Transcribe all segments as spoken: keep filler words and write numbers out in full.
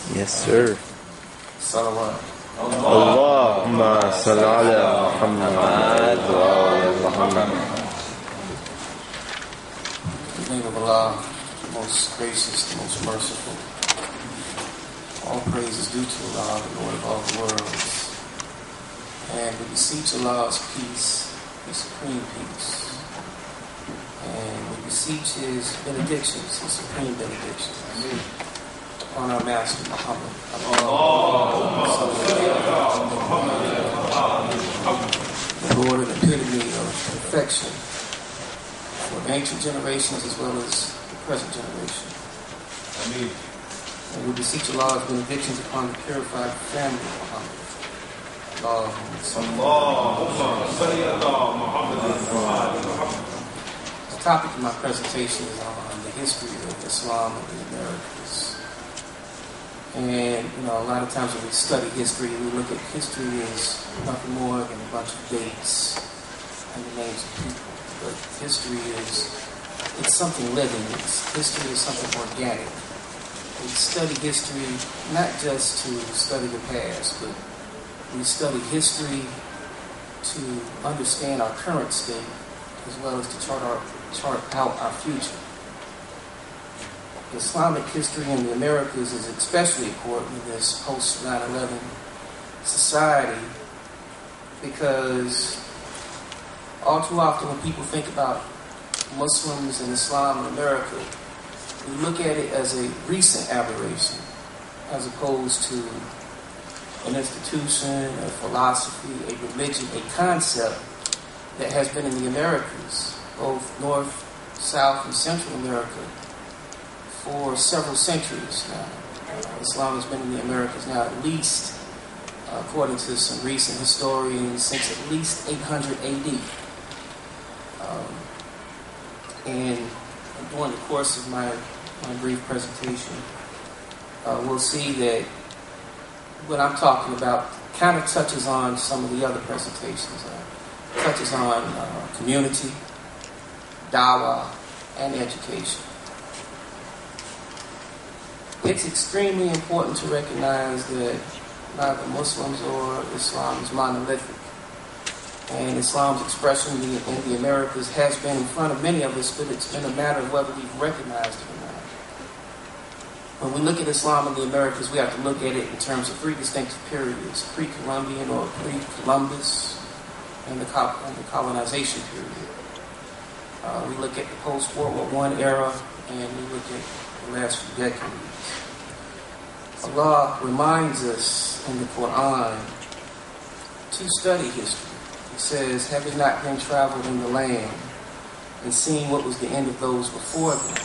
Yes, sir. Salawat. Allahumma salli ala Muhammad wa ala Muhammad. In the name of Allah, the most gracious, the most merciful. All praise is due to Allah, the Lord of all the worlds. And we beseech Allah's peace, His supreme peace. And we beseech His benedictions, His supreme benedictions, upon our Master Muhammad. The Lord and epitome of perfection for ancient generations as well as the present generation. Ameen. And we beseech Allah's benedictions upon the purified family of Muhammad. The topic of my presentation is on the history of Islam in the Americas. And, you know, a lot of times when we study history, we look at history as nothing more than a bunch of dates and the names of people. But history is, it's something living. It's, history is something organic. We study history not just to study the past, but we study history to understand our current state as well as to chart, our, chart out our future. Islamic history in the Americas is especially important in this post nine eleven society because all too often when people think about Muslims and Islam in America, we look at it as a recent aberration as opposed to an institution, a philosophy, a religion, a concept that has been in the Americas, both North, South, and Central America, for several centuries now. Uh, Islam has been in the Americas now at least, uh, according to some recent historians, since at least eight hundred A D. Um, and during the course of my, my brief presentation, uh, we'll see that what I'm talking about kind of touches on some of the other presentations. Uh, touches on uh, community, dawah, and education. It's extremely important to recognize that neither Muslims or Islam is monolithic. And Islam's expression in the, in the Americas has been in front of many of us, but it's been a matter of whether we've recognized it or not. When we look at Islam in the Americas, we have to look at it in terms of three distinctive periods: pre-Columbian or pre-Columbus, and the, col- and the colonization period. Uh, we look at the post-World War One era, and we look at the last few decades. Allah reminds us in the Quran to study history. He says, "Have they not been traveled in the land and seen what was the end of those before them?"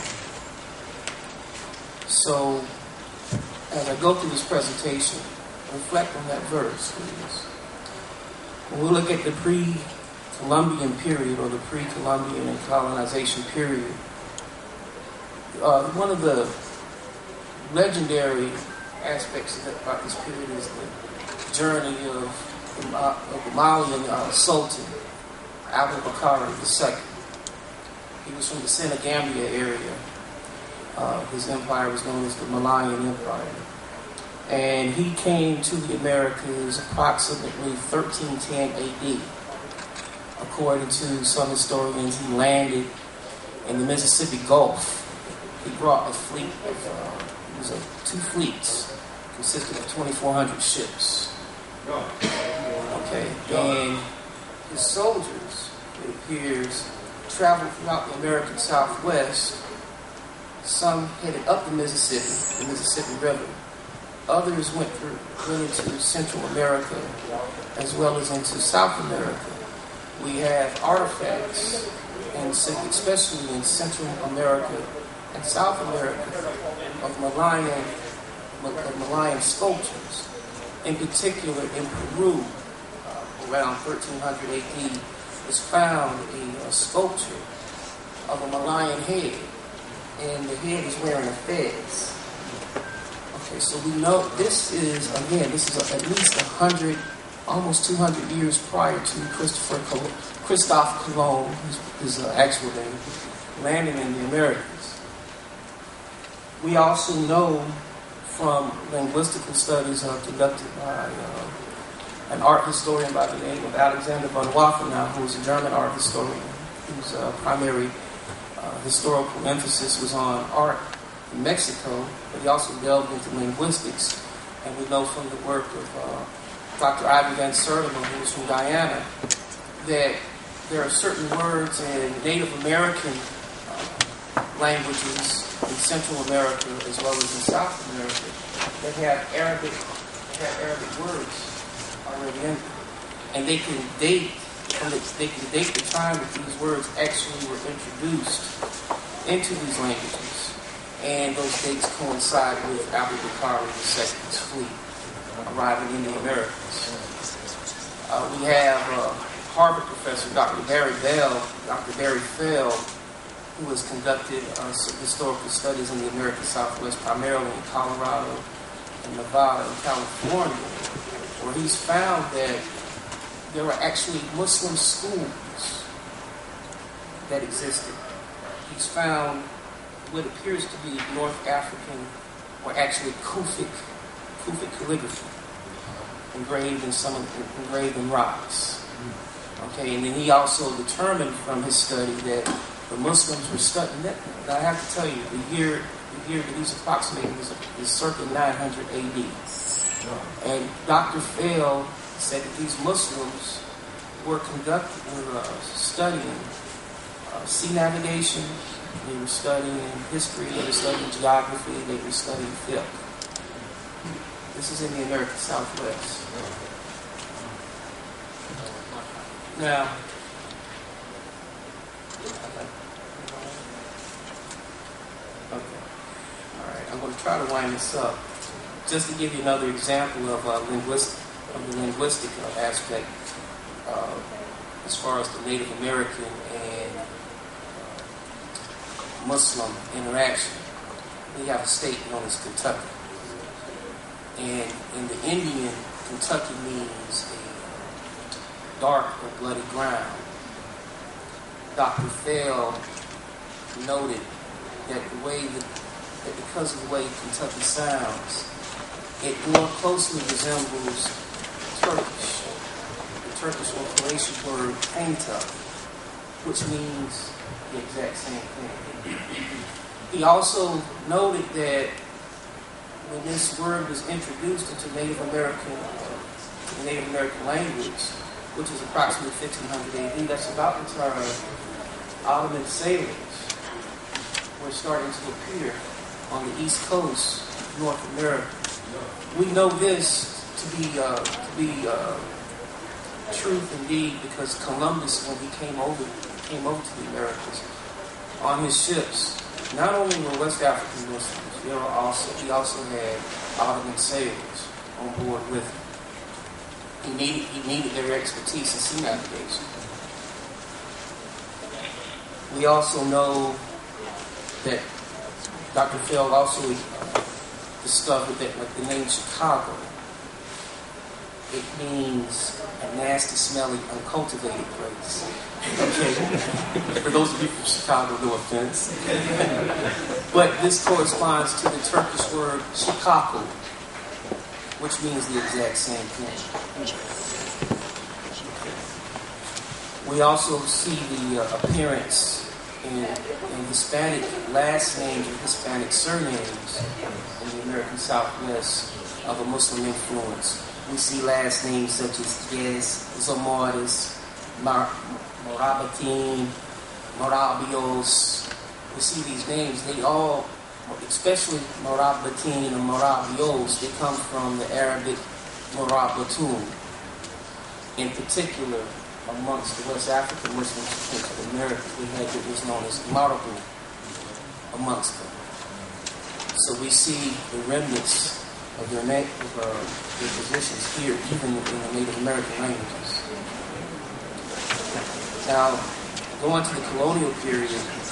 So, as I go through this presentation, reflect on that verse, please. When we look at the pre-Columbian period or the pre-Columbian and colonization period, uh, one of the legendary aspects of that, about this period is the journey of the, of the Malian uh, Sultan, Abu Bakr the Second. He was from the Senegambia area. Uh, his empire was known as the Malayan Empire. And he came to the Americas approximately thirteen ten A D. According to some historians, he landed in the Mississippi Gulf. He brought a fleet of, uh, it was a, two fleets, consisting of twenty-four hundred ships. Okay, and his soldiers, it appears, traveled throughout the American Southwest. Some headed up the Mississippi, the Mississippi River. Others went through, went into Central America, as well as into South America. We have artifacts, and especially in Central America and South America, of Malayan, of Malayan sculptures. In particular, in Peru, uh, around thirteen hundred A D, was found a, a sculpture of a Malayan head, and the head is wearing a fez. Okay, so we know this is, again, this is a, at least a hundred, almost two hundred years prior to Christopher Col- Christophe Colomb, his, his uh, actual name, landing in the Americas. We also know from linguistical studies uh, conducted by uh, an art historian by the name of Alexander von Wachenau, who is a German art historian, whose uh, primary uh, historical emphasis was on art in Mexico, but he also delved into linguistics. And we know from the work of uh, Doctor Ivan Van Sertima, who was from Guyana, that there are certain words in Native American uh, languages in Central America as well as in South America that have Arabic, that have Arabic words already in them, and they can date, they can date the time that these words actually were introduced into these languages, and those dates coincide with Abubakar the Second's fleet arriving in the Americas. Uh, we have uh, Harvard professor Doctor Barry Bell, Doctor Barry Fell, who has conducted uh, historical studies in the American Southwest, primarily in Colorado and Nevada and California, where he's found that there were actually Muslim schools that existed. He's found what appears to be North African, or actually Kufic, Kufic calligraphy, engraved in some engraved in rocks. Okay, and then he also determined from his study that the Muslims were studying that. Now I have to tell you, the year the year that he's approximating is, is circa nine hundred A D. And Doctor Fell said that these Muslims were conducting, were uh, studying uh, sea navigation. They were studying history. They were studying geography. They were studying fiqh. This is in the American Southwest. Now, okay, all right. I'm going to try to wind this up, just to give you another example of uh, linguistic, of the linguistic uh, aspect, uh, as far as the Native American and uh, Muslim interaction. We have a state known as Kentucky, and in the Indian, Kentucky means a dark or bloody ground. Doctor Fell noted that the way that, that because of the way Kentucky sounds, it more closely resembles Turkish, the Turkish or Croatian word "painta," which means the exact same thing. He also noted that when this word was introduced into Native American, uh, the Native American language, which is approximately fifteen hundred A D, that's about the time Ottoman sailors were starting to appear on the East Coast of North America. We know this to be uh, to be uh, truth indeed, because Columbus, when he came over came over to the Americas on his ships, not only were West African Muslims, there were also he also had Ottoman sailors on board with him. He needed, he needed their expertise in sea navigation. We also know that Doctor Fell also uh, discovered that, like, the name Chicago, it means a nasty, smelly, uncultivated place. Okay? For those of you from Chicago, no offense. But this corresponds to the Turkish word Chicago, which means the exact same thing. We also see the uh, appearance in, in Hispanic last names or Hispanic surnames in the American Southwest of a Muslim influence. We see last names such as Yes, Zamordis, Mar- Morabatin, Morabios. We see these names. They all, especially Morabatin and Morabios, they come from the Arabic Morabatun. In particular, amongst the West African Muslims who came to America, we had what was known as Marabu amongst them. So we see the remnants of their, na- of, uh, their positions here, even in the Native American languages. Now, going to the colonial period,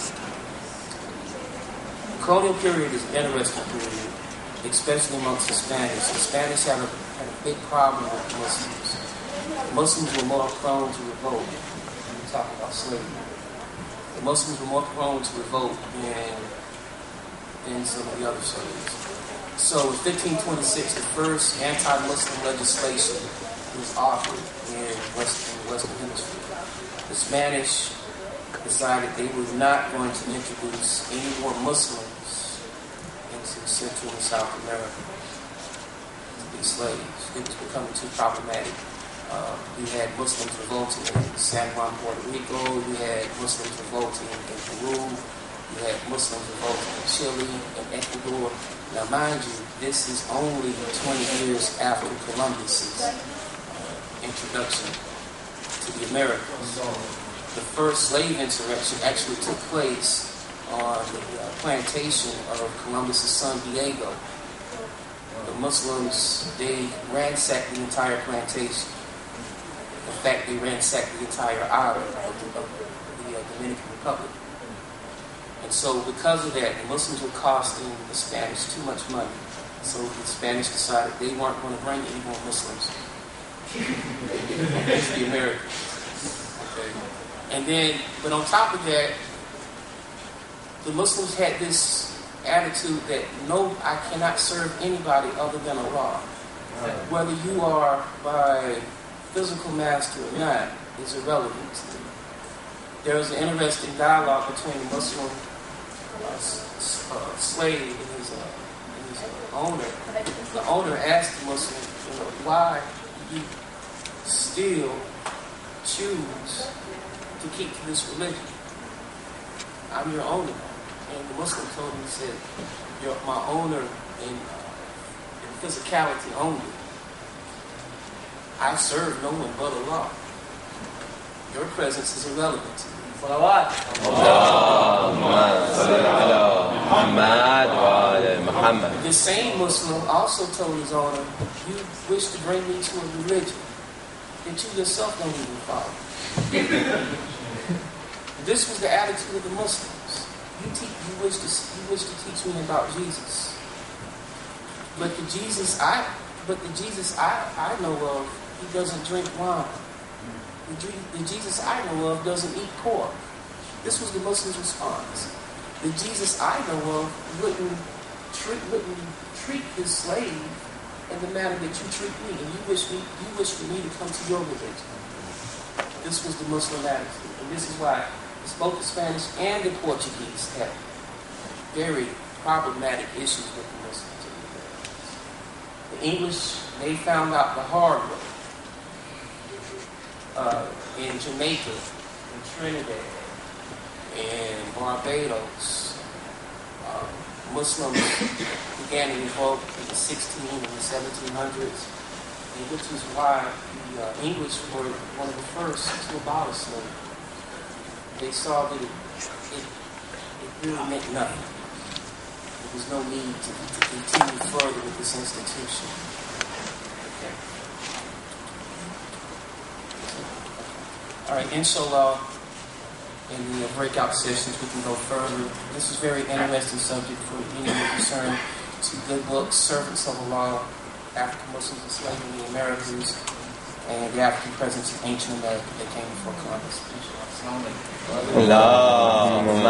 the colonial period is an interesting period, especially amongst the Spanish. The Spanish had a, had a big problem with Muslims. Muslims were more prone to revolt when we talk about slavery. The Muslims were more prone to revolt than, than some of the other slaves. So in fifteen twenty-six, the first anti-Muslim legislation was authored in Western, in the Western Hemisphere. The Spanish decided they were not going to introduce any more Muslims into Central and South America to be slaves. It was becoming too problematic. Uh, we had Muslims revolting in San Juan, Puerto Rico. We had Muslims revolting in Peru. We had Muslims revolting in Chile and Ecuador. Now, mind you, this is only twenty years after Columbus's uh, introduction to the Americas. The first slave insurrection actually took place on the uh, plantation of Columbus's son Diego. The Muslims, they ransacked the entire plantation. In fact, they ransacked the entire island of the, of the uh, Dominican Republic. And so because of that, the Muslims were costing the Spanish too much money. So the Spanish decided they weren't going to bring any more Muslims into the Americas. Okay. And then, but on top of that, the Muslims had this attitude that no, I cannot serve anybody other than Allah. Whether you are by physical master or not is irrelevant to me. There was an interesting dialogue between the Muslim uh, s- uh, slave and his, uh, and his uh, owner. The owner asked the Muslim, you know, why do you still choose to keep to this religion? I'm your owner. And the Muslim told him, he said, you're my owner in, uh, in physicality only. I serve no one but Allah. Your presence is irrelevant to me. صلوات The same Muslim also told his owner, you wish to bring me to a religion that you yourself don't even follow. This was the attitude of the Muslims. You, te- you, wish to, you wish to teach me about Jesus. But the Jesus I but the Jesus I, I know of, he doesn't drink wine. The, the Jesus I know of doesn't eat pork. This was the Muslim's response. The Jesus I know of wouldn't treat wouldn't treat his slave in the manner that you treat me, and you wish me you wish for me to come to your religion. This was the Muslim attitude, and this is why both the Spanish and the Portuguese had very problematic issues with the Muslims. The English, they found out the hard way. Uh, in Jamaica, in Trinidad, in Barbados, uh, Muslims began to revolt in the sixteen and the seventeen hundreds, and which is why the uh, English were one of the first to abolish slavery. They saw that it, it, it really meant nothing. There was no need to, to continue further with this institution. Okay. All right, inshallah, in the breakout sessions we can go further. This is a very interesting subject for anyone concerned to good books, Servants of Allah, African Muslims enslaved in the Americas, and the African presence in ancient America that came before Columbus. Inshallah. Allah.